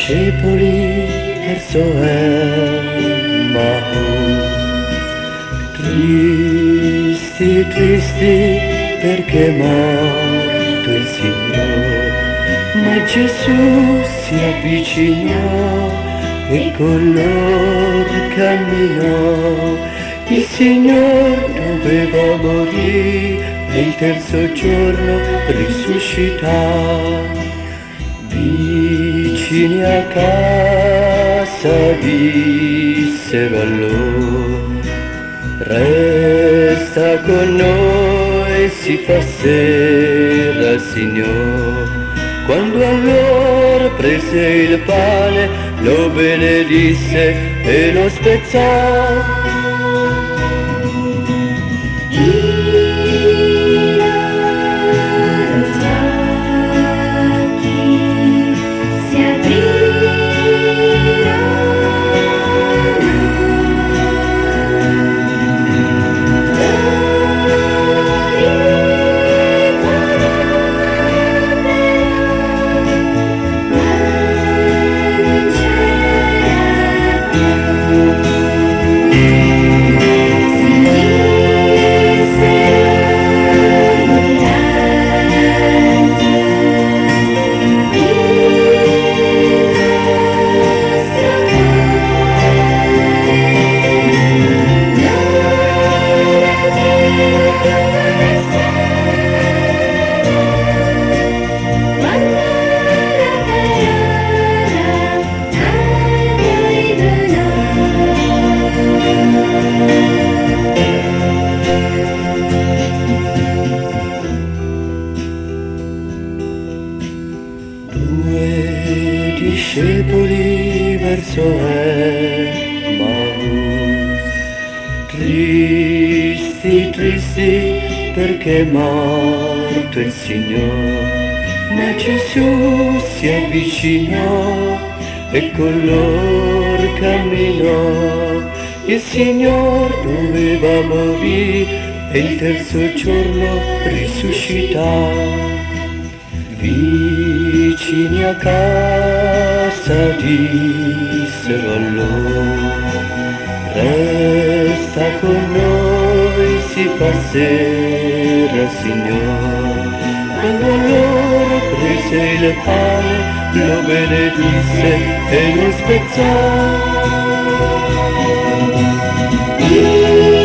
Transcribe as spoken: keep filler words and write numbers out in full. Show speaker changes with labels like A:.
A: discepoli verso Emmaus, tristi, tristi perché è morto il Signore, ma Gesù si avvicinò e con loro camminò. Il Signor doveva morire e il terzo giorno risuscità. Vicini a casa dissero a loro: resta con noi, si fa sera, Signore. Quando allora prese il pane, lo benedisse e lo spezzò. Due discepoli verso Emmaus, tristi, tristi perché è morto il Signore, ma Gesù si avvicinò e con loro camminò. Il Signor doveva morire e il terzo giorno risuscità. Vicini a casa dissero a loro: resta con noi, si fa sera, Signore. Quando allora prese il pane, lo benedisse e lo spezzò.